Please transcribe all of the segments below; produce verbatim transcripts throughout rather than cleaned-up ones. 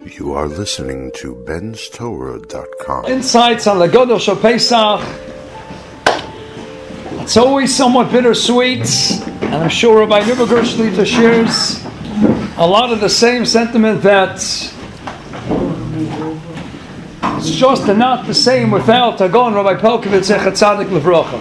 You are listening to Ben's Torah dot com. Insights on the Gadol Shel Pesach. It's always somewhat bittersweet, and I'm sure Rabbi Nuber Shlita shares a lot of the same sentiment that it's just not the same without Agon Rabbi Pelkovitz Zecher Tzadik Livrocha.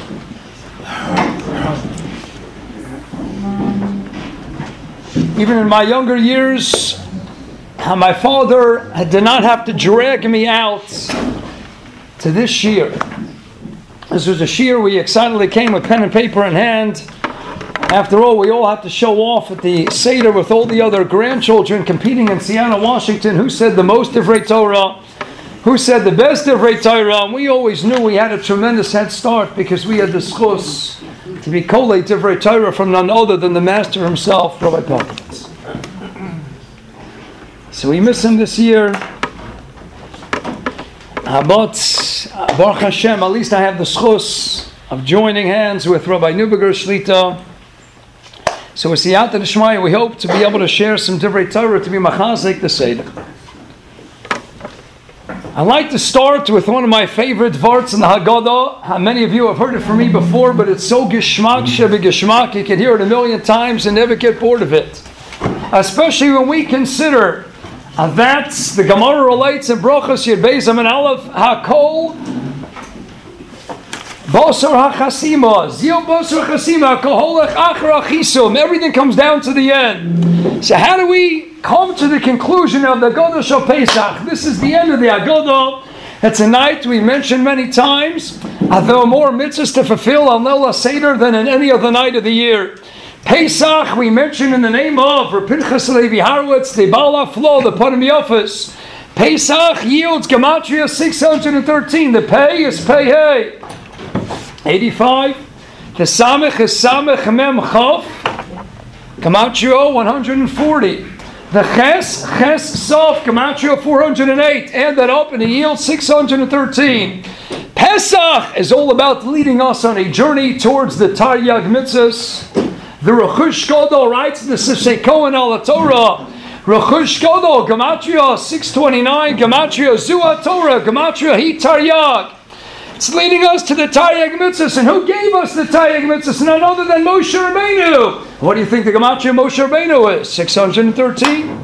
Even in my younger years, my father did not have to drag me out to this shiur. This was a shiur we excitedly came with pen and paper in hand. After all, we all have to show off at the Seder with all the other grandchildren competing in Seattle, Washington. Who said the most Divrei Torah? Who said the best Divrei Torah? And we always knew we had a tremendous head start because we had the schus to be kolei Divrei Torah from none other than the master himself, Rabbi Pelkovitz. So we miss him this year. Uh, but uh, Baruch Hashem, at least I have the schus of joining hands with Rabbi Nuber Shlita. So with Siyata D'Shmaya, we hope to be able to share some Divrei Torah to be machazik the Seder. I'd like to start with one of my favorite varts in the Haggadah. How many of you have heard it from me before, but it's so geshmak shebe geshmak, you can hear it a million times and never get bored of it. Especially when we consider uh, that the Gemara relates in Brochos Yud Beis Amin Aleph, Hakol Bosor HaChasima, Zil Bosor HaChasima, Koholech Achar Achisum. Everything comes down to the end. So how do we come to the conclusion of the Gadol Shel Pesach? This is the end of the Haggadah. It's a night we mentioned many times. Uh, there are more mitzvahs to fulfill on Leil HaSeder than in any other night of the year. Pesach, we mentioned in the name of Rav Pinchas Levi Harwitz, the Baal HaFlo, the Panim Yofis. Pesach yields Gematria six hundred thirteen. The Pei is Pei Hey. eighty-five. The Samech is Samech Mem Chav. Gematria one hundred forty. The Ches, Ches Sof, Gematria four hundred eight. Add that up and it yields six hundred thirteen. Pesach is all about leading us on a journey towards the Taryag Mitzvahs. The Rechush Gadol writes in the Sifsei Kohen al Torah, Rechush Gadol, Gematria six twenty-nine, Gematria Zu Torah, Gematria Hi Taryag. It's leading us to the Taryag Mitzvahs. And who gave us the Taryag Mitzvahs? None other than Moshe Rabbeinu. What do you think the Gematria Moshe Rabbeinu is? six hundred thirteen.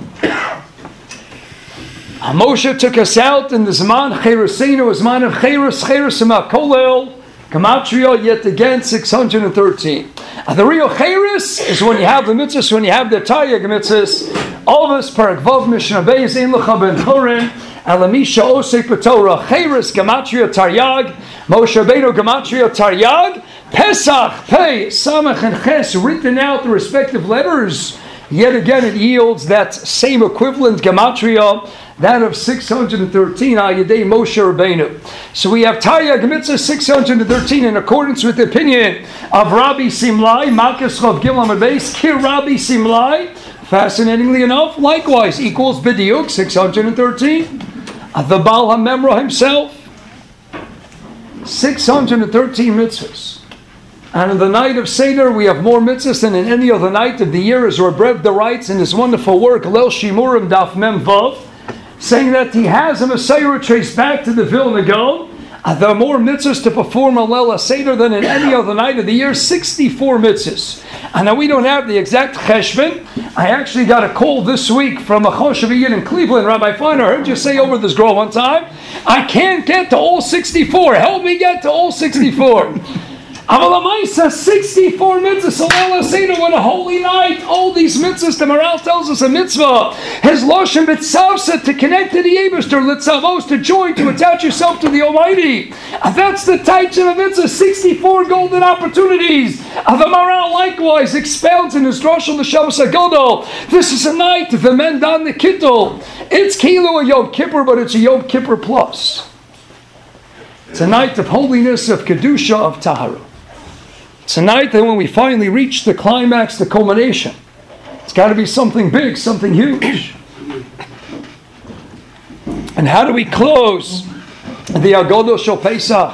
Moshe took us out in the Zman Cheruseinu, Zman of Cherus, Cherus Kolel. Gematria, yet again, six hundred thirteen. Uh, the real Cherus is when you have the mitzvahs, when you have the Taryag Mitzvahs. All of us, Parak Vav Mishnah Beis, Ein Lecha Ben Chorin, Alamisha Osei Patorah, Cherus, Gematria, Taryag, Moshe Rabbeinu, Gematria, Taryag, Pesach, Pei, Samach, and Ches, written out the respective letters. Yet again, it yields that same equivalent Gematria, that of six hundred thirteen, Al Yedei Moshe Rabbeinu. So we have Taryag Mitzvah six hundred thirteen in accordance with the opinion of Rabbi Simlai, Malkus Chav Gimel Amud Beis, Kir Rabbi Simlai. Fascinatingly enough, likewise equals B'diuk six hundred thirteen. The Baal HaMemra himself, six hundred thirteen mitzvahs. And on the night of Seder, we have more mitzvahs than in any other night of the year, as Reb Revda writes in his wonderful work, Leil Shimurim Daf Mem Vav, saying that he has a Messiah traced back to the Vilna Gaon. Uh, there are more mitzvahs to perform on Leil HaSeder than in any other night of the year, sixty-four mitzvahs. And now we don't have the exact cheshbon. I actually got a call this week from a Choshev Yid in Cleveland. Rabbi Feiner, I heard you say over this girl one time, I can't get to all sixty-four. Help me get to all sixty-four. Avalamaisa, sixty-four mitzvahs, so Leil HaSeder, what a holy night. All these mitzvahs, the Maral tells us a mitzvah. His Loshem B'tzavsa, to connect to the Eibishter, Litzavos, to join, to attach yourself to the Almighty. And that's the types of a mitzvah, sixty-four golden opportunities. And the Maral likewise expounds in his Drush on the Shabbos HaGadol. This is a night, the men don the Kittel. It's Kilo a Yom Kippur, but it's a Yom Kippur plus. It's a night of holiness, of Kedusha, of Tahara. It's a night that when we finally reach the climax, the culmination, it's got to be something big, something huge. And how do we close the Haggadah Shel Pesach?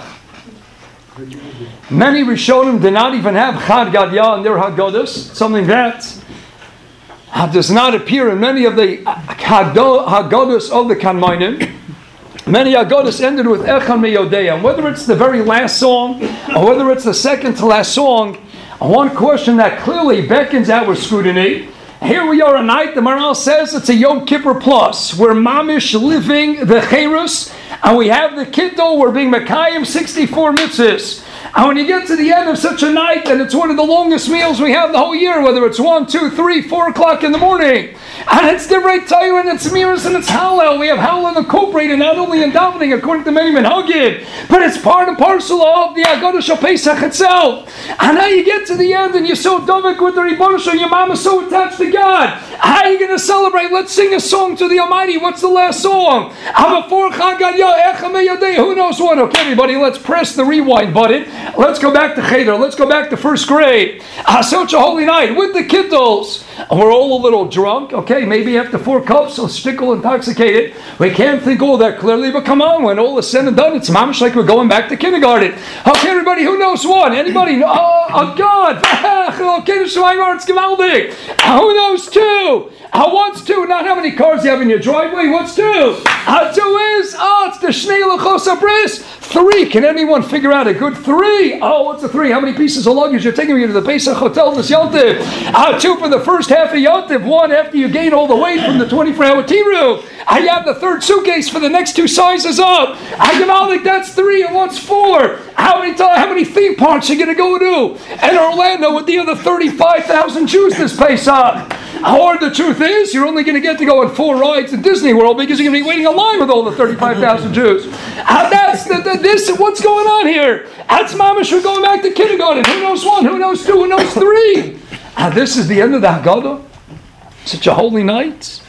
Many Rishonim did not even have Chad Gadya in their Haggadahs, something that uh, does not appear in many of the Haggadahs of the Kanmanim. Many Haggadahs ended with Echad Meyodea. And whether it's the very last song or whether it's the second to last song, one question that clearly beckons our scrutiny. Here we are a night, the Maharal says it's a Yom Kippur plus. We're mamish living the Cherus, and we have the Kiddel, we're being Mekayim sixty-four mitzvahs. And when you get to the end of such a night, and it's one of the longest meals we have the whole year, whether it's one, two, three, four o'clock in the morning, and it's Divrei Torah, and it's Miras, and it's Hallel. We have Hallel incorporated not only in davening, according to many Minhagim, but it's part and parcel of the Haggadah Shel Pesach itself. And now you get to the end, and you're so dovek with the Ribono Shel Olam, your mama's so attached to God. How are you going to celebrate? Let's sing a song to the Almighty. What's the last song? Who knows what? Okay, everybody, let's press the rewind button. Let's go back to Cheder. Let's go back to first grade. Ah, such a holy night with the Kiddles. We're all a little drunk. Okay, maybe after four cups, so stickle intoxicated. We can't think all that clearly, but come on, when all is said and done, it's mamish like we're going back to kindergarten. Okay, everybody, who knows one? Anybody? Oh, oh God. Okay, it's gewaldig. Who knows two? Uh, what's two? Not how many cars you have in your driveway. What's two? Uh, two is, oh, it's the Shnei Luchos HaBris. Three. Can anyone figure out a good three? Oh, what's a three? How many pieces of luggage you're taking you to the Pesach Hotel this Yontiv? Uh, two for the first half of Yontiv. One after you gain all the weight from the twenty-four hour T-Roof. I have the third suitcase for the next two sizes up. I give out like that's three and what's four? How many times, how many theme parks are you going to go to? In Orlando with the other thirty-five thousand Jews this Pesach. Or the truth is, you're only going to get to go on four rides in Disney World because you're going to be waiting in line with all the thirty-five thousand Jews. And that's the, the, this. What's going on here? That's mamish. We're going back to kindergarten. Who knows one? Who knows two? Who knows three? And this is the end of the Haggadah. Such a holy night.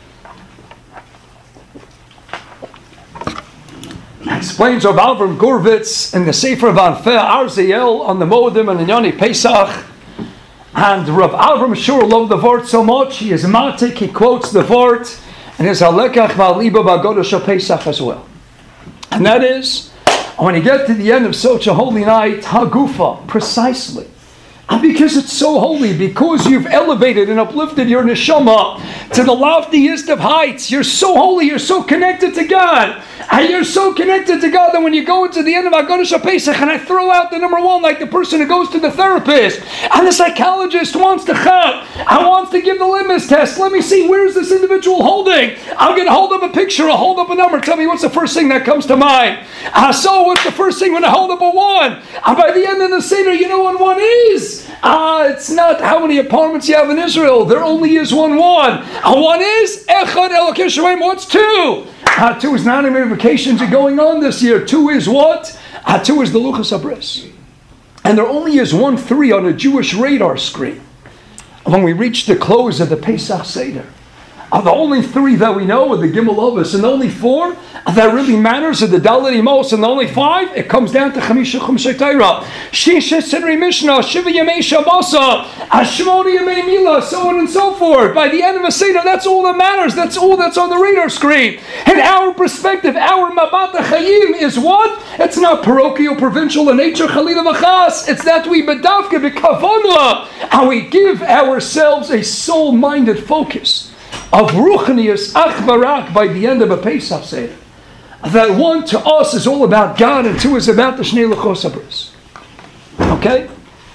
Explains Rav Avram Gurvitz in the Sefer of Anfeh Arziel on the Moedim and Inyani Pesach. And Rav Avram Shur loved the Vort so much, he is matik, he quotes the Vort, and his Halekach V'Aliba B'Haggadah Shel Pesach as well. And that is, when you get to the end of such a holy night, Hagufa, precisely. And because it's so holy, because you've elevated and uplifted your neshama to the loftiest of heights, you're so holy, you're so connected to God. And you're so connected to God that when you go into the end of Haggadah Shel Pesach, and I throw out the number one, like the person who goes to the therapist, and the psychologist wants to chap, and wants to give the litmus test. Let me see, where is this individual holding? I'm going to hold up a picture, I'll hold up a number, tell me what's the first thing that comes to mind. Uh, so what's the first thing when I hold up a one? And by the end of the Seder, you know what one is? Ah, uh, it's not how many apartments you have in Israel. There only is one one. And one is Echad Elokim Shemaim. What's two? Uh, two is not how many vacations are going on this year. Two is what? Uh, two is the Luchos HaBris. And there only is one three on a Jewish radar screen. When we reach the close of the Pesach Seder, Uh, the only three that we know are the Gimel Avos, and the only four that really matters are the Dalet Amos, and the only five, it comes down to Chamisha Chumshei Torah, Shisha Sidrei Mishnah, Shiva Yemei Shabbasa, Ashmoni Yemei Milah, so on and so forth. By the end of a Seder, that's all that matters. That's all that's on the radar screen. And our perspective, our Mabat HaChayim is what? It's not parochial, provincial in nature, Chalila V'chas. It's that we bedavke b'kavana, and we give ourselves a soul-minded focus of Ruchnius Achbarak by the end of a Pesach Seder. That one to us is all about God and two is about the Shnei Luchos HaBris. Okay?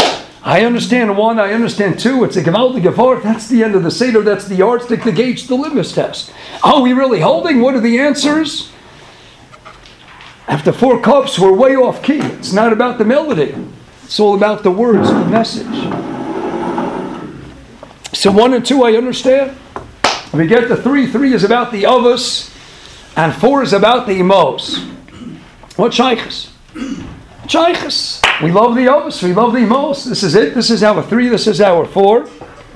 I understand one, I understand two, it's a Gemaldi Gevart, that's the end of the Seder, that's the yardstick, the gauge, the litmus test. Are we really holding? What are the answers? After four cups, we're way off key. It's not about the melody. It's all about the words and the message. So one and two, I understand. We get to three. Three is about the Avos, and four is about the Emos. What shaykhs? Shaykhs. We love the Avos. We love the Emos. This is it. This is our three. This is our four.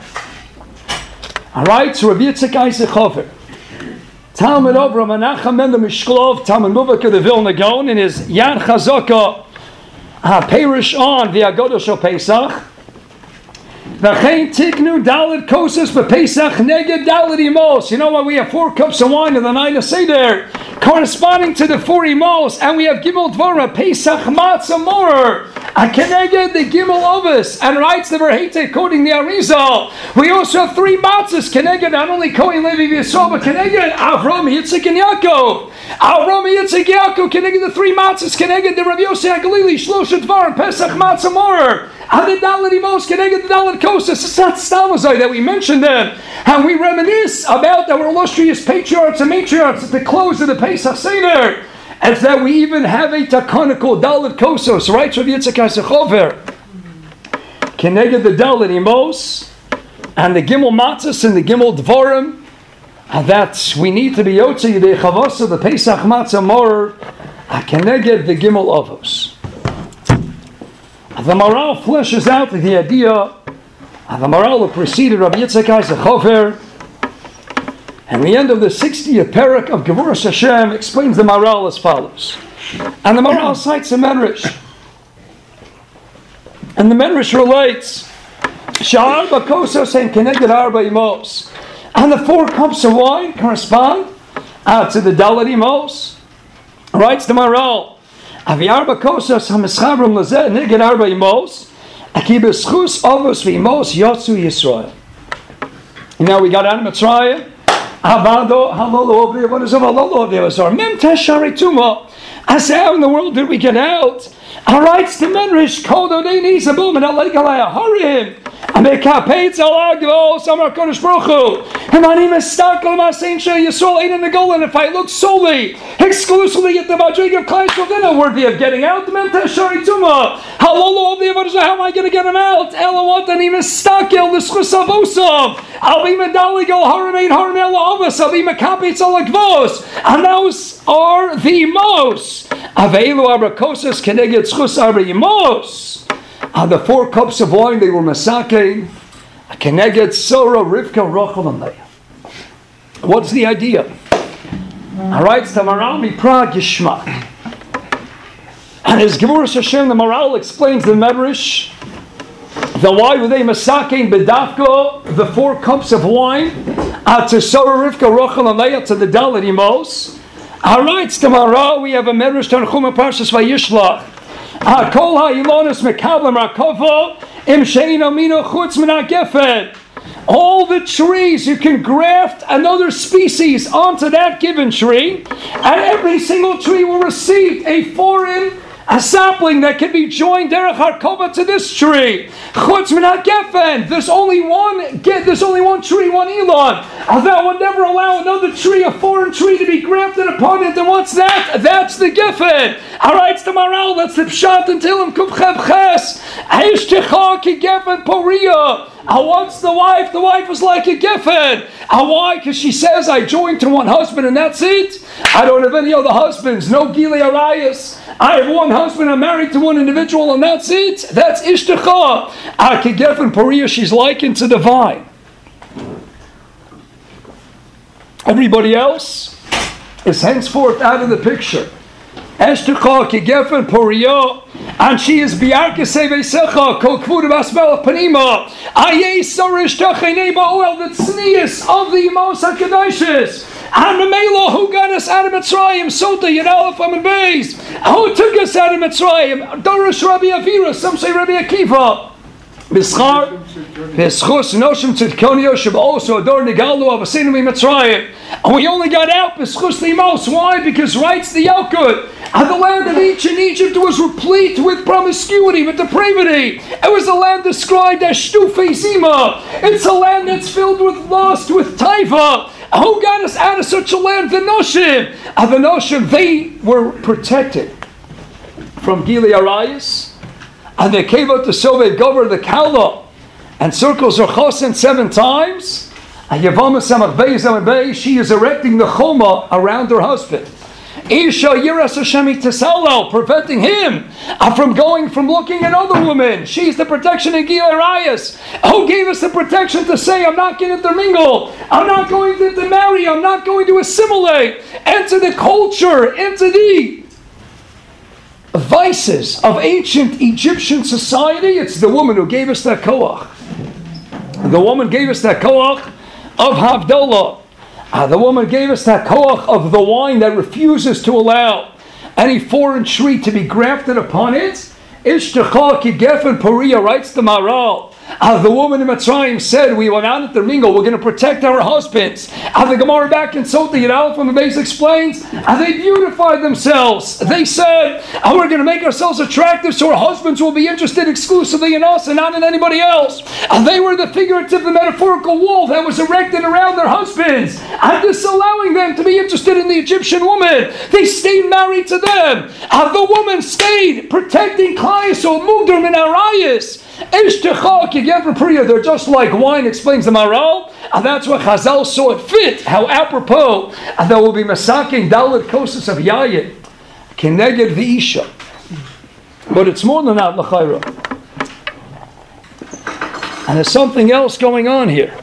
All right. So Rabbi Yitzchak Isaac Hofer, Talmud Avram Menachem Mendel Mishklov, Talmud Muvak of the Vilna Gaon, in his Yad Chazaka, Perish on the Haggadah Shel Pesach. V'chein tiknu dalet kosas b'Pesach neged dalet imos. You know what? We have four cups of wine in the night of Seder, corresponding to the four imos, and we have gimel dvora Pesach matzah morer, a keneged the gimel ovus, and writes the verhete quoting the Arizal. We also have three matzahs keneged not only Kohen Levi Yisrael but keneged Avram, Yitzchak, and Yaakov. Avram, Yitzchak, Yaakov keneged the three matzahs keneged the Rav Yosef HaGalili Shlosha dvar Pesach matzah morer. And the dalet imos keneged the dalet kosas. It's not stamazai that we mentioned them, and we reminisce about our illustrious patriarchs and matriarchs at the close of the Pesach Seder, as that we even have a takonical dalet kosos, right? Rav Yitzchak HaSechover keneged the dalet imos and the gimel matzos and the gimel dvarim, and that we need to be yotze yidei chavasa the Pesach matzah morer keneged the gimel avos. The Maral fleshes out the idea, the Maral who preceded Rabbi Yitzchak HaSechover, and the end of the sixtieth parak of Gevuras Hashem explains the Maral as follows. And the Maral cites a Medrash, and the Medrash relates, Sha'ar b'kosas and keneged arba imos, and the four cups of wine correspond uh, to the dalet imos. Writes the Maral, Avi arba kosas hamischabrum lazeh niged arba imos, aki b'schus avos v'imos yotzu Yisrael. Now we got out of Mitzrayim. Avado halolo ovdei. What is a halolo ovdei? Mem teshari tuma. I say, how in the world did we get out? All right, the Menrish kododei nizabum and alegalaya harim. Amekapetz alagvo samar kodesh baruch hu. And my name is Stakel Masein Shei Yisrael Ein in the goal. And if I look solely, exclusively at the Madrig of Klai Yisrael, then I'm worthy of getting out. Mem teshari tuma. Halolo ovdei. What is that? How am I going to get him out? Elawat and name is Stakel l'schus avosam. I'll be medaligal harim ein harim elavos. I'll be mekapetz alagvos. And those are the most. Aveilu abrakosas keneged schus arba yimos. On the four cups of wine they were masake keneged Sora, Rivka, Rachel, and Leah. What's the idea? All right, the Maral Mipra Gishmak, and as Gevuras Hashem, the Maral explains the Medrash. The why were they masake bedafko the four cups of wine uh, to Sora, Rivka, Rachel, and Leah to the dalet imos. All right, the Maral, we have a Medrash Tanchuma Parshas Vayishlach. Kol ha'ilonis mekablam rakova im she'ino mino chutz min ha'gefen. All the trees you can graft another species onto that given tree, and every single tree will receive a foreign a sapling that can be joined derech harkova to this tree. Chutz min ha'gefen. There's only one. There's only one tree, one elon. That would never allow another tree, a foreign tree, to be grafted upon it. And what's that? That's the gefen. All right, it's the Maral. That's the pshat until him kubchev ches. Aish techa ki gefen poria. Uh, once the wife, the wife was like a geffen. Uh, why? Because she says, I joined to one husband and that's it. I don't have any other husbands. No gilei arayos. I have one husband. I'm married to one individual and that's it. That's ishtecha. Uh, ki geffen poria. She's likened to the vine. Everybody else is henceforth out of the picture. Eshtucha ki gefen poria. And she is biarke seveisecha kol kvuda basmelach panima. Ayei sorish tachenei ba'oel, the tznius of the Yemos HaKadoshis. And the Mela who got us out of Mitzrayim, Sota Yadalef Amid Beis. Who took us out of Mitzrayim? Dorish Rabbi Avira, some say Rabbi Akiva. B'schar, b'schus noshim tzidkonio sheb also ador nigalu avasinu mi Mitzrayim. And we only got out b'schus limos. Why? Because writes the Yalkut, and the land of Egypt, in Egypt was replete with promiscuity, with depravity. It was a land described as shtufei zima. It's a land that's filled with lust, with taiva. Who got us out of such a land? The Noshim. And the Noshim, they were protected from gilei arayos. And they came out to Sovei Gover, the Kala, and circles her chosen seven times. And Yavama Samach Beis Amid Beis, she is erecting the choma around her husband. Isha Yiras Hashem Tesalo, preventing him from going from looking at other women. She's the protection in Gilei Arayos. Who gave us the protection to say, I'm not going to intermingle, I'm not going to intermarry, I'm not going to assimilate into the culture, into the vices of ancient Egyptian society? It's the woman who gave us that koach. The woman gave us that koach of Havdalah. Uh, the woman gave us that koach of the wine that refuses to allow any foreign tree to be grafted upon it. Ishtachal ki gefen Poriya, writes the Maral. Uh, the woman in Mitzrayim said, we went out at the mingle, we're going to protect our husbands. Uh, the Gemara back in Sota Yidal from the base explains, uh, they beautified themselves. They said, uh, we're going to make ourselves attractive so our husbands will be interested exclusively in us and not in anybody else. Uh, they were the figurative, the metaphorical wall that was erected around their husbands, uh, disallowing them to be interested in the Egyptian woman. They stayed married to them. Uh, the woman stayed protecting Klai, so Mugdar min Arayis. They're just like wine, explains the Maral, and that's what Chazal saw it fit, how apropos that will be masaking Dalit Kosas of Yayin Keneged the Isha. But it's more than that, L'chaira. And there's something else going on here.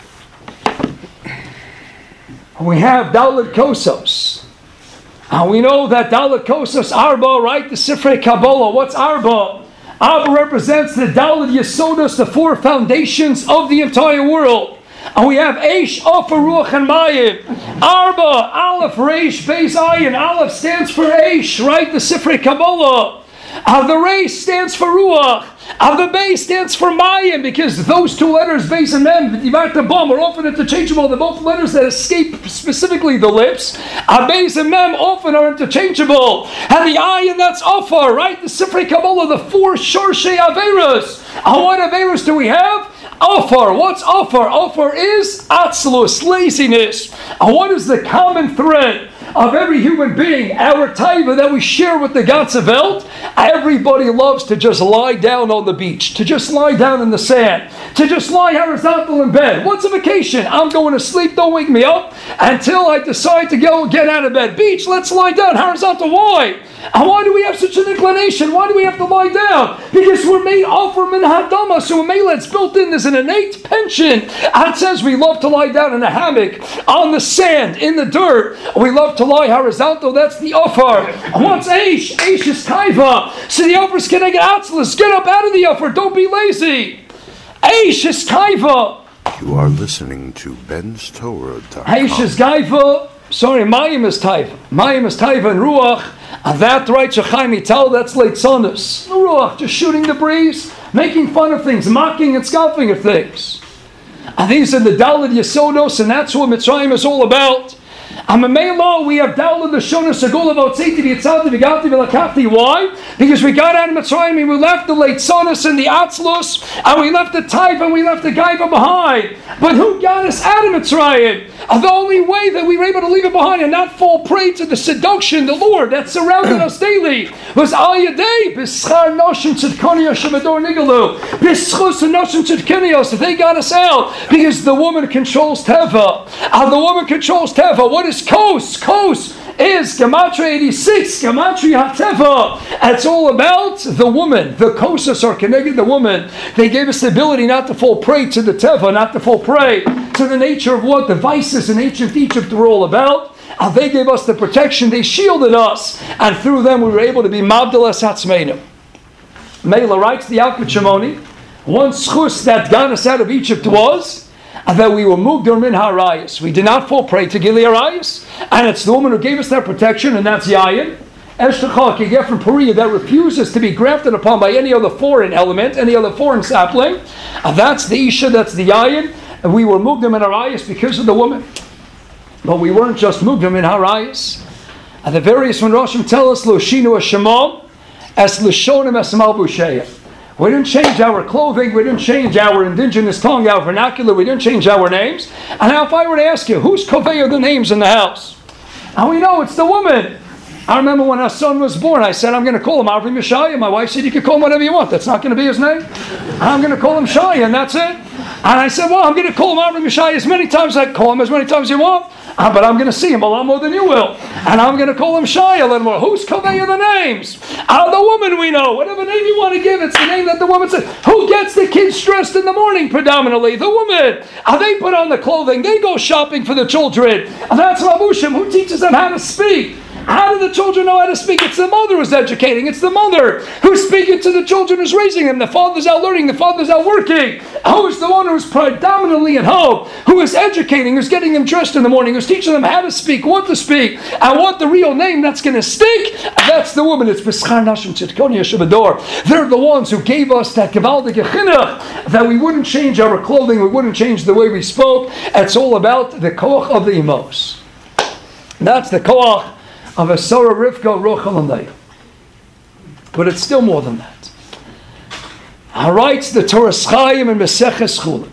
We have Dalit Kosas. And we know that Dalit Kosas Arba, right? The Sifrei Kabbalah. What's Arba? Arba represents the Dalit Yesodas, the four foundations of the entire world. And we have Eish, Ofer, Ruach, and Mayim. Arba, Aleph, Reish, Beis, Ayin. Aleph stands for Eish, right? The Sifrei Kabbalah. Uh, the Reish stands for Ruach. Uh, the Beis stands for Mayim, because those two letters, Beis and Mem, Divat and Bam, are often interchangeable. They're both letters that escape specifically the lips. Uh, Beis and Mem often are interchangeable. And the Ayin, that's Ofar, right? The Sifrei Kabbalah, the four Shorshei Averas. Uh, what Averas do we have? Ofar. What's Ofar? Ofar is Atzlus, laziness. Uh, what is the common thread of every human being, our taiva that we share with the Gatsa Welt? Everybody loves to just lie down on the beach, to just lie down in the sand, to just lie horizontal in bed. What's a vacation? I'm going to sleep, don't wake me up until I decide to go get out of bed. Beach, let's lie down horizontal. Why? And why do we have such an inclination? Why do we have to lie down? Because we're made offer min hadama, so a mela, it's built in, there's an innate pension. And it says we love to lie down in a hammock, on the sand, in the dirt. We love to lie horizontal, that's the offer. And what's Aish? Aish is taiva. So the offer is getting atzlus. Get up out of the offer, don't be lazy. Aish is taiva. You are listening to Ben's Torah dot com. Aish is gaiva. Sorry, Mayim is taiva. Mayim is taiva and ruach. And that right, Shechaim Yital, that's leitzanus. Ruach, just shooting the breeze, making fun of things, mocking and scoffing at things. And these are the Dalit Yesodos, and that's what Mitzrayim is all about. And Mamela, we have Dalit the Shona Segula Votziti V'Yitzati V'Gati V'Lakati. Why? Because we got out of Mitzrayim and we left the Leitzanus and the Atzlus, and we left the Taiva and we left the Gaiva behind. But who got us out of Mitzrayim? The only way that we were able to leave it behind and not fall prey to the seduction, the lure that surrounded us daily, was Al Yadei B'Schar Noshin Tzidkoniya Shemador Nigalu B'Schus Noshin Tzidkoniya. They got us out because the woman controls Teva. Uh, the woman controls Teva. What is Kos? Kos is Gematria eighty-six, Gematria HaTeva. It's all about the woman. The Kosas are connected to the woman. They gave us the ability not to fall prey to the Teva, not to fall prey to the nature of what the vices in ancient Egypt were all about. And they gave us the protection. They shielded us. And through them we were able to be Mabdalas Hatzmeinu. Mela writes the Alkut Shimoni, one schus that got us out of Egypt was and that we were Mugdar min Harayas. We did not fall prey to Gili Harayas. And it's the woman who gave us that protection, and that's Yayin. Eshtachal ki get from Poriya, that refuses to be grafted upon by any other foreign element, any other foreign sapling. And that's the Isha, that's the Yayin. And we were Mugdar min Harayas because of the woman. But we weren't just Mugdar min Harayas. And the various Roshim tell us, Loshinu Hashemam, as Lashonim as Malbusheya. We didn't change our clothing, we didn't change our indigenous tongue, our vernacular, we didn't change our names. And now if I were to ask you, who's Kovei of the names in the house? And we know it's the woman. I remember when our son was born, I said, I'm going to call him Avri Mishaya. My wife said, you can call him whatever you want. That's not going to be his name. I'm going to call him Shaya, and that's it. And I said, well, I'm going to call him Avri Mishaya as many times as I call him, as many times as you want. Uh, but I'm going to see him a lot more than you will. And I'm going to call him Shaya a little more. Who's Kovei of the names? Uh, the woman we know. Whatever name you want to give, it's the name that the woman says. Who gets the kids dressed in the morning predominantly? The woman. Uh, they put on the clothing. They go shopping for the children. And that's Rabushim. Who teaches them how to speak? How do the children know how to speak? It's the mother who's educating. It's the mother who's speaking to the children, who's raising them. The father's out learning. The father's out working. Who's the one who's predominantly at home, who is educating, who's getting them dressed in the morning, who's teaching them how to speak, what to speak, and what the real name that's going to stick? That's the woman. It's B'schar Nashim Tzidkonia Shabador. They're the ones who gave us that Gevaldige Chinuch, that we wouldn't change our clothing, we wouldn't change the way we spoke. It's all about the koach of the imos. That's the koach of a Sarah Rivka Rochel and Leah. But it's still more than that. I writes the Toras Chaim and Meseches Chulin.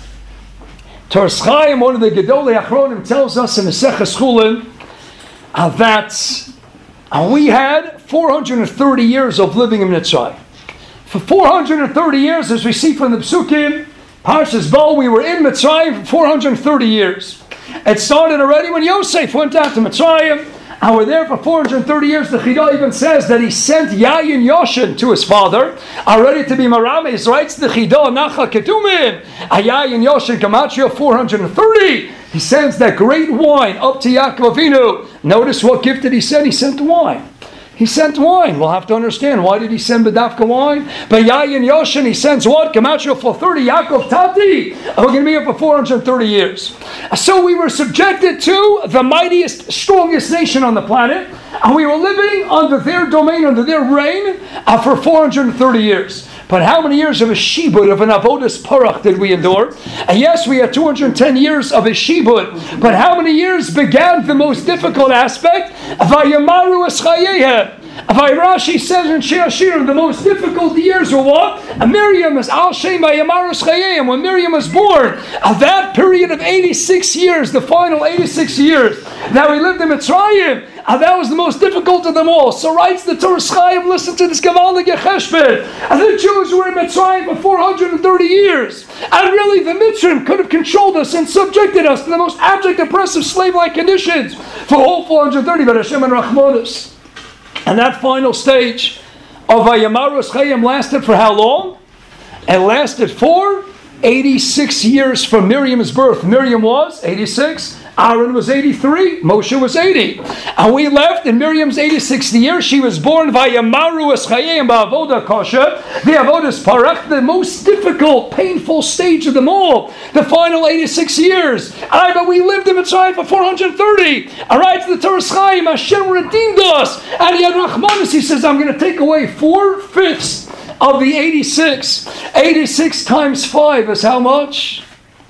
Toras Chaim, one of the Gedolei Achronim, tells us in Meseches Chulin uh, that uh, we had four hundred thirty years of living in Mitzrayim. For four hundred thirty years, as we see from the Psukim, Parshas Bo, we were in Mitzrayim for four hundred thirty years. It started already when Yosef went out to Mitzrayim, and we're there for four hundred thirty years. The Chidah even says that he sent Yayin Yoshin to his father, already to be Marames. Writes the Chidah, Nacha Ketumim, Yayin Yoshin Gematria four hundred thirty. He sends that great wine up to Yaakov Avinu. Notice what gift did he send? He sent wine. He sent wine. We'll have to understand, why did he send Bedavka wine? But Yayin Yoshin, he sends what? Gematria for thirty, Yaakov Tati. We're going to be here for four hundred thirty years. So we were subjected to the mightiest, strongest nation on the planet, and we were living under their domain, under their reign, uh, for four hundred thirty years. But how many years of a shibud, of an avodas parach, did we endure? And yes, we had two hundred ten years of a shibud. But how many years began the most difficult aspect? Vayamaru eschayehem. Rashi says in Shir Hashirim, the most difficult years were what? Miriam is Al Shem Vayamaru eschayehem. When Miriam was born, that period of eighty-six years, the final eighty-six years that we lived in Mitzrayim, and that was the most difficult of them all. So writes the Toras Chaim, listen to this Gevaldige Cheshbon. And the Jews were in Mitzrayim for four hundred thirty years. And really the Mitzrayim could have controlled us and subjected us to the most abject, oppressive, slave-like conditions for all four hundred thirty, but Hashem and Rachmanis. And that final stage of Vayamaru Eschayim lasted for how long? It lasted for eighty-six years from Miriam's birth. Miriam was eighty-six. Aaron was eighty-three, Moshe was eighty. And we left in Miriam's eighty-sixth year. She was born Vayamaru Eschayim Ba'avoda Kasha, the Avodas Parach, the most difficult, painful stage of them all. The final eighty-six years. I but we lived in Mitzrayim for four hundred thirty. All right, to the Toras Chaim, Hashem redeemed us. And he had Rachmanis, he says, I'm going to take away four-fifths of the eighty-six. eighty-six times five is how much?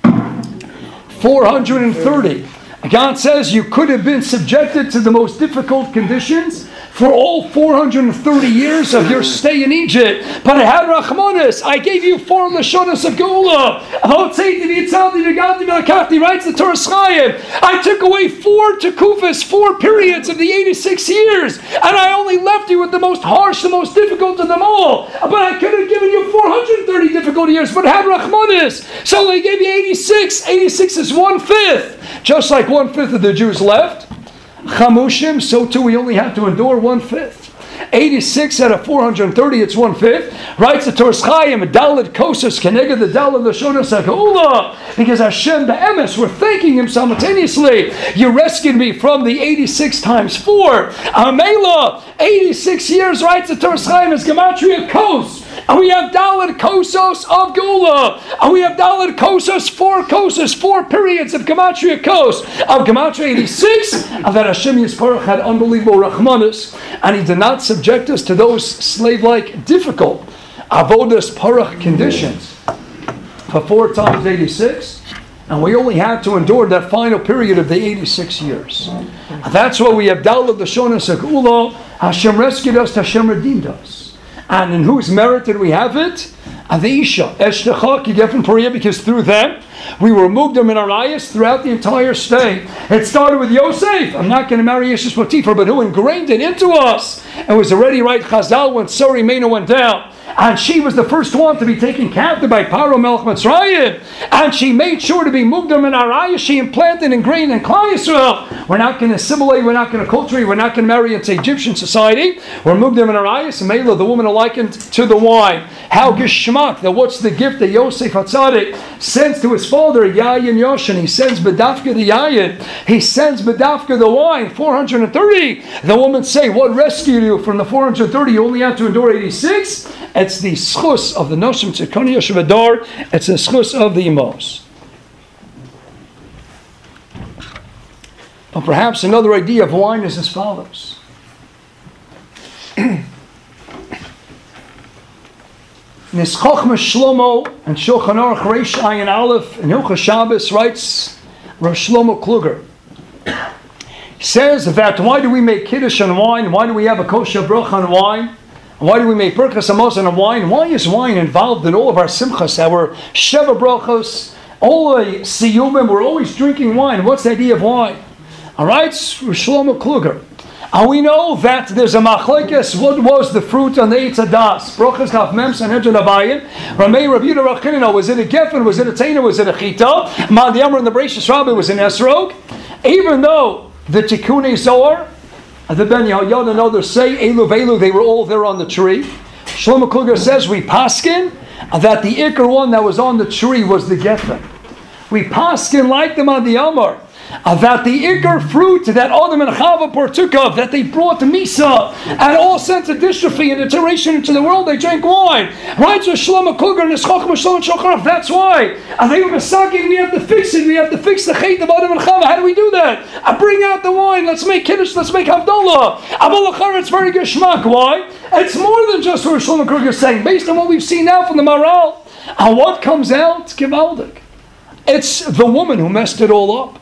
four hundred thirty. God says you could have been subjected to the most difficult conditions for all four hundred thirty years of your stay in Egypt. But I had Rachmanis. I gave you four Lashonos of Geula. Writes the Toras Chaim. I took away four Tekufas, four periods of the eighty-six years. And I only left you with the most harsh, the most difficult of them all. But I could have given you four hundred thirty difficult years, but I had Rachmanis. So they gave you eighty-six. eighty-six is one-fifth. Just like one-fifth of the Jews left. Chamushim, so too we only have to endure one-fifth. eighty-six out of four hundred thirty, it's one-fifth. Writes the Toras Chaim, Dalet Kosas, Kenega the Dalet Lashonos HaGeula, because Hashem Be'emes, we're thanking Him simultaneously. You rescued me from the eighty-six times four. Amela, eighty-six years, writes the Toras Chaim, is Gematria Kos. And we have Dalet Kosos of Geula. And we have Dalet Kosos, four Kosos, four periods of Gematria Kos. Of Gematria eighty-six, and that Hashem Yisparach had unbelievable Rachmanis, and He did not subject us to those slave-like, difficult avodas parach conditions for four times eighty-six, and we only had to endure that final period of the eighty-six years. And that's why we have Dalet Lashonos HaGeula. Hashem rescued us, Hashem redeemed us. And in whose merit did we have it? And the Isha, Eshtecha, Kigefin Poriah, because through them we were moved them in our eyes throughout the entire stay. It started with Yosef. I'm not going to marry Yeshus Potiphar, but who ingrained it into us. It was already right, Chazal, when Sori Mena went down. and she was the first one to be taken captive by Paro Melech Mitzrayim, and she made sure to be Mugdam in Arayah. She implanted and ingrained in Klal Yisrael. We're not going to assimilate, we're not going to culturate, we're not going to marry into Egyptian society. We're Mugdam in Arayah, and Mela, the woman are likened to the wine. How Geshmak, that what's the gift that Yosef HaTzadik sends to his father, Yayin Yoshin. He sends Bedafka the Yayin, he sends Bedafka the wine, four hundred thirty. The woman say, what rescued you from the four hundred thirty? You only have to endure eighty-six. It's the schus of the Noshim Tzikoni Yoshavadar. It's the schus of the Imos. But perhaps another idea of wine is as follows. Nischochma Shlomo and Shulchan Aruch Reish Ayin Aleph and Hilchos Shabbos writes, Rav Shlomo Kluger says that why do we make Kiddush on wine? Why do we have a kosher bracha on wine? Why do we make Birkas Hamazon on wine? Why is wine involved in all of our simchas, our Sheva brachos, all the siyumim? We're always drinking wine. What's the idea of wine? All right, Rav Shlomo Kluger. And we know that there's a machlekes. What was the fruit on the Eitz Hadas? Brachas Daf Mem Sanhedrin Abayin. Ramei Rabbi Yehuda Rachinina. Was it a geffen? Was it a taina? Was it a chita? Mad Yamar and the Bereishis Rabbi was an esrog. Even though the Tikkunei Zohar, the Ben Yehoyada and others say Elu Velu, they were all there on the tree. Shlomo Kluger says we paskin that the ikar one that was on the tree was the geffen. We paskin like the Mad Yamar. Uh, that the ikar fruit that Adam and Chava partook of, that they brought to Misa, and all sense of dystrophy and iteration into the world, they drank wine. Right? So Shlomo Kluger and Nischachim Shlomo and Shulchan Aruch, that's why. And they were masaking, we have to fix it, we have to fix the chait of Adam and Chava. How do we do that? I bring out the wine, let's make Kiddush, let's make Havdalah. Abalachar, it's very geschmack. Why? It's more than just what Shlomo Kluger is saying, based on what we've seen now from the Maral. And what comes out? Givaldik. It's the woman who messed it all up.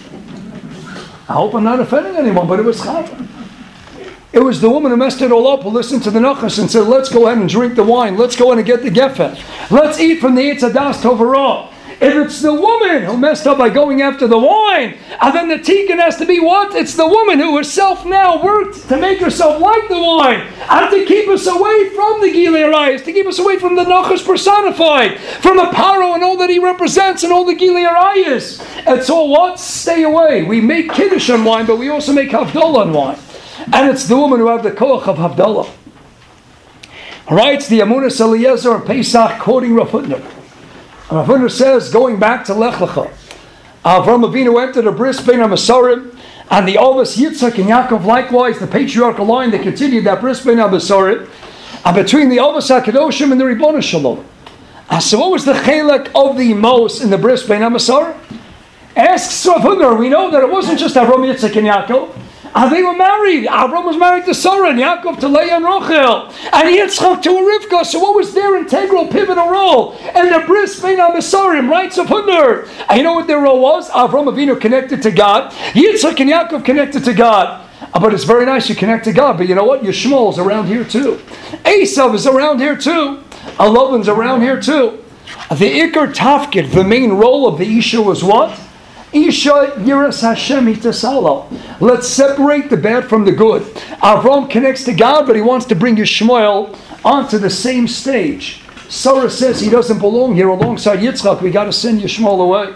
I hope I'm not offending anyone, but it was Chava. It was the woman who messed it all up, who listened to the Nachas and said, let's go ahead and drink the wine. Let's go ahead and get the geffen. Let's eat from the Eitz Hadas Tovarah. If it's the woman who messed up by going after the wine, and then the tikkun has to be what? It's the woman who herself now worked to make herself like the wine, and to keep us away from the Gilei Arayos, to keep us away from the Nachas personified, from the Paro and all that he represents and all the Gilei Arayos. It's all what? Stay away. We make Kiddush on wine, but we also make Havdalah on wine. And it's the woman who have the koach of Havdalah. Alright, it's the Amunas Eliezer and Pesach quoting Rav Hutner. Rav Hutner says, going back to Lech Lecha, Avram Avinu entered a bris bein HaMasarim, and the Avos Yitzchak and Yaakov likewise, the patriarchal line, they continued that bris bein HaMasarim, and between the Avos HaKadoshim and the Ribbon Shalom. And so what was the chelek of the Mos in the bris bein HaMasarim? Asks Rav Hutner, we know that it wasn't just Avram, Yitzchak and Yaakov. And they were married. Avram was married to Sarah, and Yaakov to Leah and Rachel, and Yitzchak to Rivka. So what was their integral, pivotal role? And the bris bein HaMasarim, rights of Hutner. And you know what their role was? Avram Avinu connected to God. Yitzchak and Yaakov connected to God. But it's very nice you connect to God. But you know what? Yishmael's around here too. Esav is around here too. Lavan's around here too. The Ikar Tafkid, the main role of the Isha was what? Isha Yiras Hashem Itasalo. Let's separate the bad from the good. Avram connects to God, but he wants to bring Yishmael onto the same stage. Sarah says he doesn't belong here alongside Yitzchak. We got to send Yishmael away.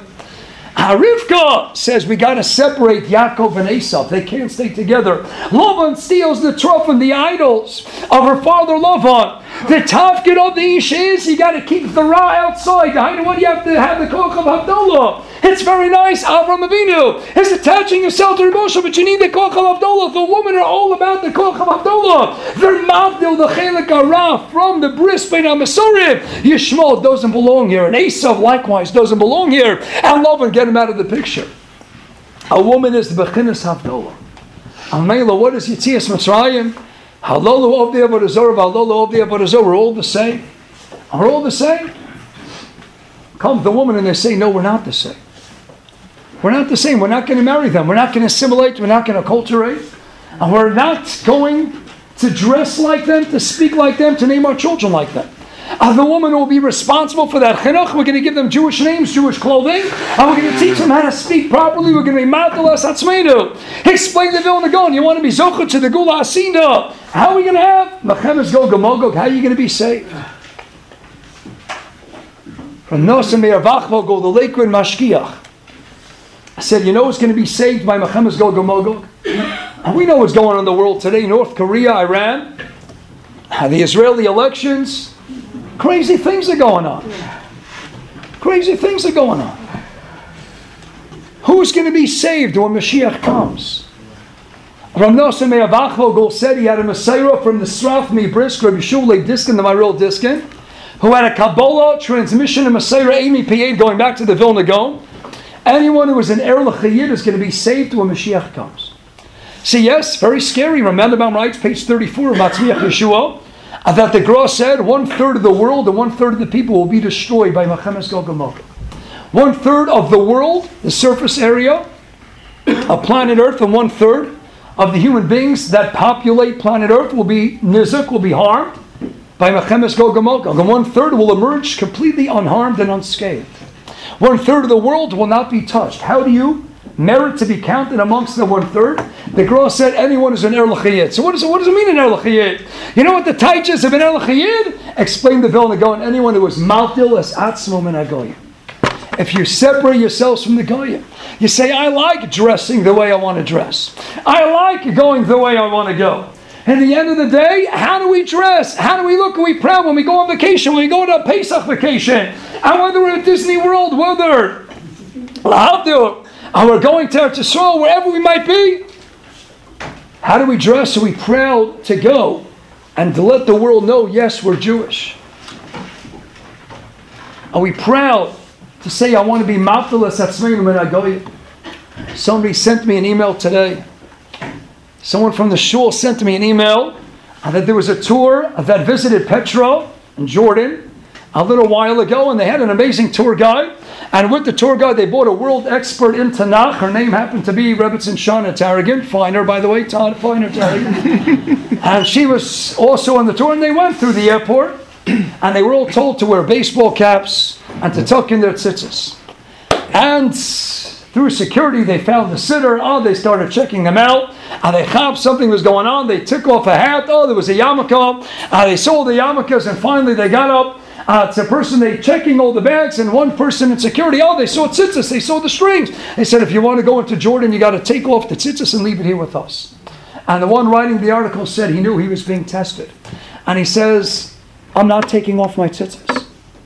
Rivka says we got to separate Yaakov and Esav. They can't stay together. Lavan steals the trophy and the idols of her father Lavan. The tafkid of the Isha is you got to keep the Ra outside. I know what you have to have the koach of Havdalah. It's very nice. Avram Avinu is attaching yourself to Moshe, but you need the koach of Havdalah. The women are all about the koach of Havdalah. They're mavdil the chelek hara from the bris bein HaMasarim. Yishmael doesn't belong here, and Esav likewise doesn't belong here. And Lavan, get him out of the picture. A woman is the bechinas Havdalah. Amela, what is Yitzias Mitzrayim? Halolu of the Avodah Zarah, halolu of the Avodah Zarah. We're all the same. We're all the same. Comes the woman and they say, no, we're not the same. We're not the same. We're not going to marry them. We're not going to assimilate. We're not going to acculturate. And we're not going to dress like them, to speak like them, to name our children like them. Uh, the woman will be responsible for that chinuch. We're going to give them Jewish names, Jewish clothing, and we're going to teach them how to speak properly. We're going to be matalas atzmeinu. Explain the Vilna Gaon. You want to be zochah to the Gula Asina. How are we going to have Mechemes Gog and Magog? How are you going to be saved? From Nosem Meir Vachvo go the Lakewood Mashkiach. I said, you know who's going to be saved by Mechemes Gog and Magog? And we know what's going on in the world today. North Korea, Iran, the Israeli elections. Crazy things are going on. Crazy things are going on. Who's going to be saved when Mashiach comes? Rav Nosson Meir Vachvogel said he had a Messiah from the Sraf Mibrisk, Rabbi Shulei Diskin, the Maharil Diskin, who had a Kabbalah transmission of Messiah Amy Pied going back to the Vilna Gaon. Anyone who is an Er L'Chayid is going to be saved when Mashiach comes. See, yes, very scary. Rambam writes, page thirty-four of Matzmiach Yeshua, that the Gra said one third of the world and one third of the people will be destroyed by Mechemes Gog and Magog. One third of the world, the surface area of planet Earth, and one third of the human beings that populate planet Earth will be nizuk, will be harmed by Mechemes Gog and Magog. And one third will emerge completely unharmed and unscathed. One third of the world will not be touched. How do you merit to be counted amongst the one third? The Gra said anyone is an Er L'Chayid. So what does, it, what does it mean an Er L'Chayid? You know what the taitches of an Er L'Chayid? Explain the Vilna Gaon. Anyone who is maltil es atzmo min hagoyim. If you separate yourselves from the goyim, you say, I like dressing the way I want to dress. I like going the way I want to go. At the end of the day, how do we dress? How do we look? Are we proud when we go on vacation? When we go on a Pesach vacation? And whether we're at Disney World, whether and we're going to Eretz Yisrael, wherever we might be, how do we dress? Are we proud to go and to let the world know, yes, we're Jewish? Are we proud to say, I want to be maftalas atzmeinu min hagoyim? Somebody sent me an email today. Someone from the shul sent me an email that there was a tour that visited Petra in Jordan a little while ago, and they had an amazing tour guide. And with the tour guide, they brought a world expert in Tanakh. Her name happened to be Rebbetzin Shana Tarragon. Finer, by the way, Todd Finer Tarragon. And she was also on the tour, and they went through the airport, and they were all told to wear baseball caps and to tuck in their tzitzis. And through security, they found the sitter. Oh, they started checking them out. And they chopped, something was going on. They took off a hat. Oh, there was a yarmulke. Uh, they sold the yarmulkes, and finally they got up. Uh, it's a person, they checking all the bags, and one person in security, oh, they saw tzitzis, they saw the strings. They said, if you want to go into Jordan, you got to take off the tzitzis and leave it here with us. And the one writing the article said he knew he was being tested. And he says, I'm not taking off my tzitzis.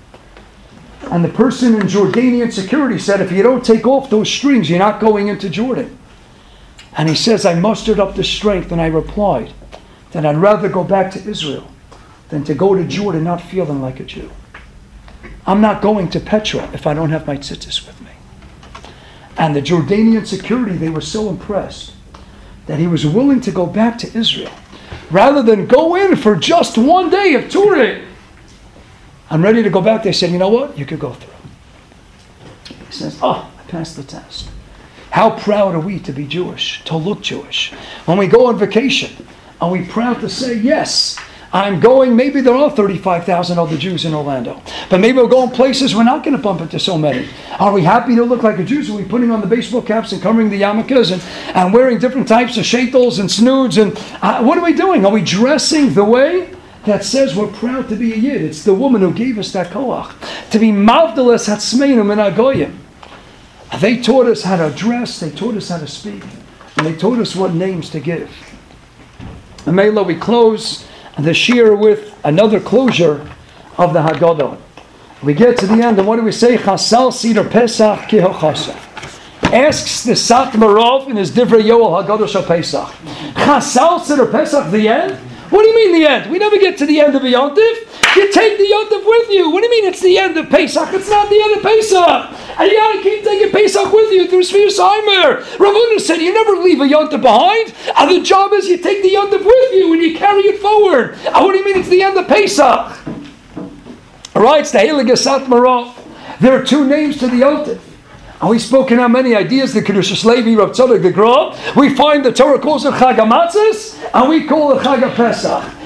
And the person in Jordanian security said, if you don't take off those strings, you're not going into Jordan. And he says, I mustered up the strength, and I replied that I'd rather go back to Israel than to go to Jordan not feeling like a Jew. I'm not going to Petra if I don't have my tzitzis with me. And the Jordanian security, they were so impressed that he was willing to go back to Israel rather than go in for just one day of touring. I'm ready to go back. They said, you know what? You could go through. He says, oh, I passed the test. How proud are we to be Jewish, to look Jewish? When we go on vacation, are we proud to say, yes, I'm going, maybe there are thirty-five thousand other Jews in Orlando, but maybe we'll go in places we're not going to bump into so many. Are we happy to look like a Jew? Are we putting on the baseball caps and covering the yarmulkes and, and wearing different types of shaitels and snoods? And uh, what are we doing? Are we dressing the way that says we're proud to be a Yid? It's the woman who gave us that koach. To be mavdalas hatzmeinu min hagoyim. They taught us how to dress, they taught us how to speak, and they taught us what names to give. And Mela, we close the shir with another closure of the Haggadah. We get to the end, and what do we say? Chasal Seder Pesach ki hochasa. Asks the Satmarov in his Divrei Yoel Haggadah Shal Pesach. Chasal Seder Pesach, the end? What do you mean the end? We never get to the end of a Yontif. You take the Yontif with you. What do you mean it's the end of Pesach? It's not the end of Pesach. And you got to keep taking Pesach with you through Sfir Seimer. Rav Huna said you never leave a Yontif behind. And the job is you take the Yontif with you and you carry it forward. And what do you mean it's the end of Pesach? All right, it's the Heilige Satmarov. There are two names to the Yontif. And we've spoken how many ideas, the Kedushas Levi, Rav Tzadok the Gra. We find the Torah calls it Chag HaMatzos, and we call it Chag HaPesach.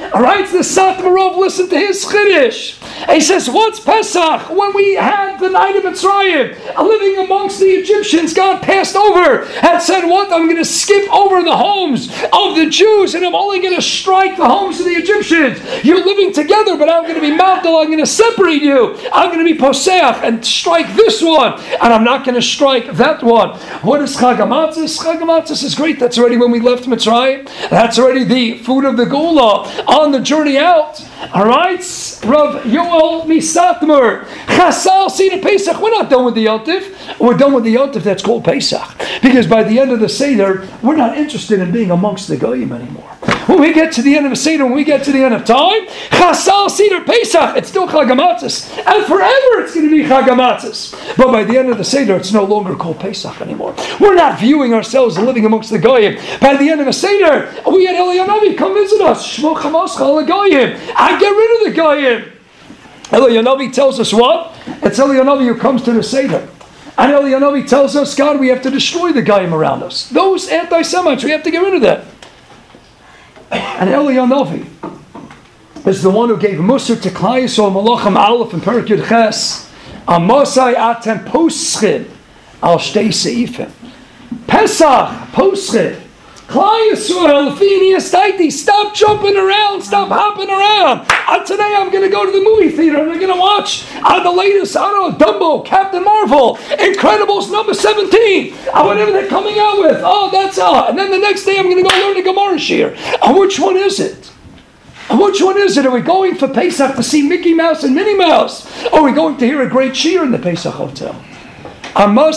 All right, the Satmarov, listen to his Chiddush. He says, what's Pesach? When we had the night of Mitzrayim, living amongst the Egyptians, God passed over and said, what? I'm going to skip over the homes of the Jews and I'm only going to strike the homes of the Egyptians. You're living together, but I'm going to be Mavdal. I'm going to separate you. I'm going to be Poseach and strike this one, and I'm not going to strike that one. What is Chag HaMatzos? Chag HaMatzos is great. That's already when we left Mitzrayim. That's already the food of the Gula on the journey out. All right, Rav Yoel Misatmer, Chasal Seder Pesach. We're not done with the Yontif. We're done with the Yontif. That's called Pesach, because by the end of the Seder, we're not interested in being amongst the Goyim anymore. When we get to the end of the Seder, when we get to the end of time, Chasal Seder Pesach, it's still Chag HaMatzos, and forever it's going to be Chag HaMatzos. But by the end of the Seder, it's no longer called Pesach anymore. We're not viewing ourselves as living amongst the Goyim. By the end of the Seder, we had Eliyahu Navi come visit us. Shmo Chamascha al Goyim. I get rid of the Goyim. Eliyahu Navi tells us what? It's Eliyahu Navi who comes to the Seder. And Eliyahu Navi tells us, God, we have to destroy the Goyim around us. Those anti-Semites, we have to get rid of them. And Eliyahu Navi is the one who gave Musar to Klal Yisrael Malachim Aleph and Perek Yud Ches. Amosai atem poschid al shtei seifim. Pesach poschid. Klal Yisrael Phineas Taiti. Stop jumping around. Stop hopping around. Uh, today I'm going to go to the movie theater and I'm going to watch uh, the latest, I don't know, Dumbo, Captain Marvel, Incredibles number seventeen. Uh, whatever they're coming out with. Oh, that's uh. And then the next day I'm going to go learn the Gemara Shir. Uh, which one is it? Uh, which one is it? Are we going for Pesach to see Mickey Mouse and Minnie Mouse? Or are we going to hear a great cheer in the Pesach Hotel? In the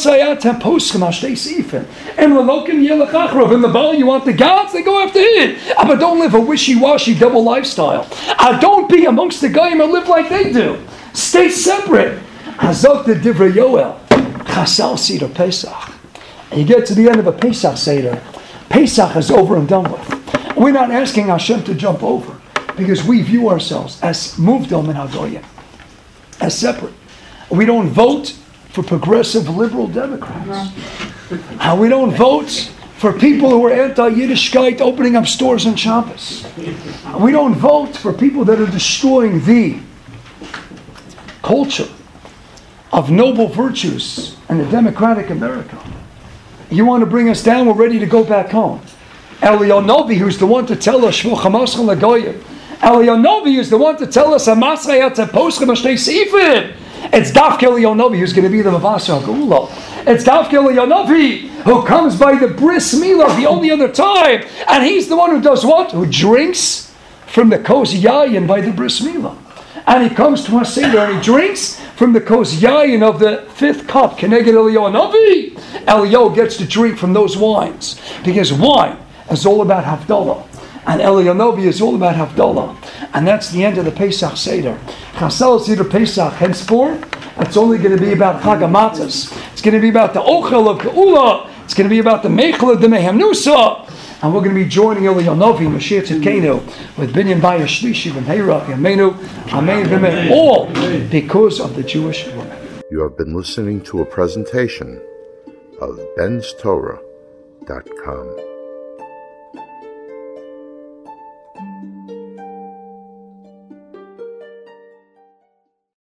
Bible, you want the gods, they go after it. But don't live a wishy-washy double lifestyle. Uh, don't be amongst the Goyim and live like they do. Stay separate. Hazok the Divrei Yoel. Chasal Seder Pesach. And you get to the end of a Pesach Seder. Pesach is over and done with. We're not asking Hashem to jump over, because we view ourselves as Muvdal Min HaGoyim, as separate. We don't vote for progressive liberal Democrats. Uh, we don't vote for people who are anti-Yiddishkeit opening up stores on Shabbos. Uh, we don't vote for people that are destroying the culture of noble virtues in a democratic America. You want to bring us down, we're ready to go back home. Eliyahu Navi, who's the one to tell us Shmo Chamascha L'Goyim. Eliyahu Navi is the one to tell us Amasrei Atem Poschim Ashtei Seifim. It's Dafke Eliyahu Navi who's going to be the Mavasha HaGeula. It's Dafke Eliyahu Navi who comes by the Bris Milah the only other time. And he's the one who does what? Who drinks from the Kos Yayin by the Bris Milah. And he comes to our Seder and he drinks from the Kos Yayin of the fifth cup. Keneged Eliyahu Navi. Eliyahu gets to drink from those wines. Because wine is all about Havdalah. And Eliyahu Navi is all about Havdalah. And that's the end of the Pesach Seder. Chasal Seder Pesach, henceforth, it's only going to be about Chag HaMatzos. It's going to be about the Ochel of Geula. It's going to be about the Mechel of the Mehemnusa. And we're going to be joining Eliyahu Navi, Mashiach Tzidkenu, with Binyan Baya Shlishi, and Heirach, Yamenu, Amen, Amen, all because of the Jewish woman. You have been listening to a presentation of Ben's Torah dot com.